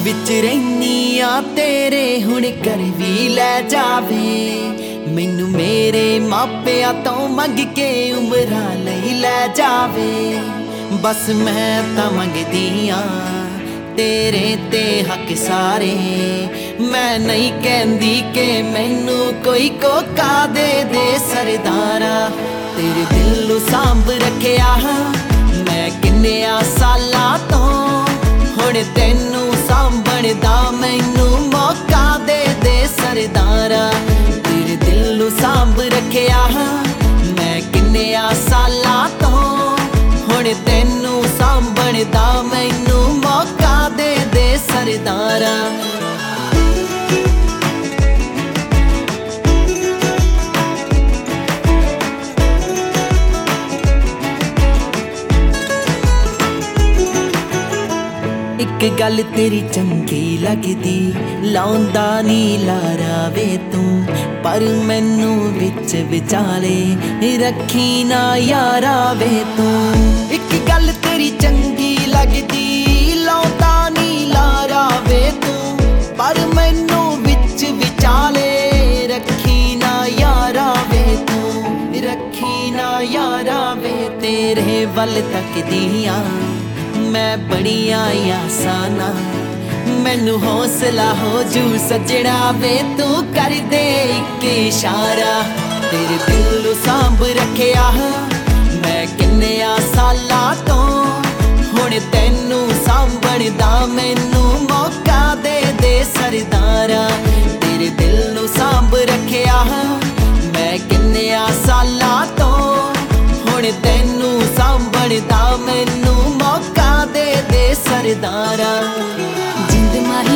विच रैनी आ तेरे हुण घर भी लै जावे। मैनू मेरे मापिया तो मंग के उमरा लई लै जावे। बस मैं तां मंगदी आ तेरे ते हक सारे। मैं नहीं कहंदी के मैनू कोई कोका दे दे सरदारा। तेरे दिल नू सांभ रखिया मैं किन्निया सालां तो। हुण तैनू सांभण दा मैनू मौका दे दे सरदारा। तेरे दिल नू सांभ रखिया मैं किन्निया सालां तो। हुण तैनू सांभण दा मैनू मौका दे दे सरदारा। एक गल तेरी चंगी लगदी लाउंदा नी लारा वे तू। पर मैनू विच विचाले रखी ना यारा वे तू। एक गल तेरी चंगी लगदी लाउंदा नी लारा वे तू। पर मैनू विच विचाले रखी ना यारा वे तू। रखी ना यारा वे तेरे वल तकदियां मैं बड़िया आसाना। मैनू हौसला हो जू सजना वे तू कर दे इक इशारा। तेरे दिल नू सांभ रखिया मैं किन्निया सालां तो। हुण तैनू सांभण दा मैनू मौका दे दे सरदारा। तेरे दिल नू सांभ रखिया मैं किन्निया सालां तो। हुण तैनू सांभण दा मैनू मौका दे दे सरदारा। जिंद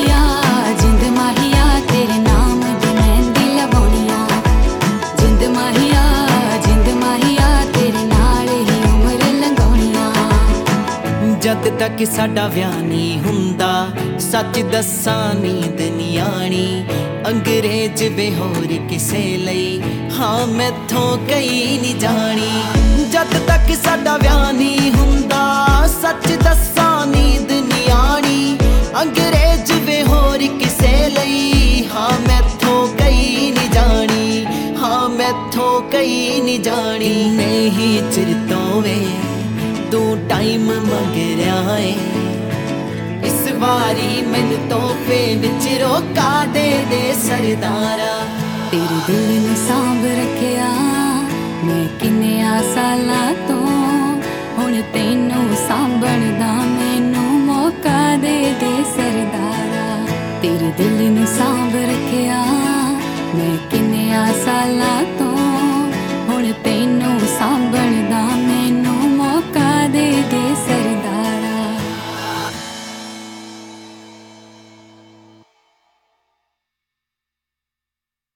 माहिया तेरे नाम दी मेहंदी लवाउणिया। जिंद माहिया तेरे नाल ही उमर लंघाउणिया। जद तक साडा विआह नहीं हुंदा सच दस्सां नींद नहीं आनी। अंग्रेज वे होर किसे लई हाँ मैथों कई नहीं जानी। जद तक साडा विआह नहीं हुंदा सच दस्सां नींद नहीं आनी। अंग्रेज वे होर किसे लई हाँ मैथों कई नहीं जानी। हाँ मैथों कई नहीं जानी। नहीं चिर तो वे तू टाइम मंग रहा है। इस वारी मैनू तोहफे विच रोका दे दे सरदारा। तेरे दिल नू सांभ रखिया मैं किन्निया सालां तो। हुण तैनू सांभण दा मैनू मौका दे दे सरदारा। तेरे दिल नू सांभ रखिया मैं किन्निया सालां तो।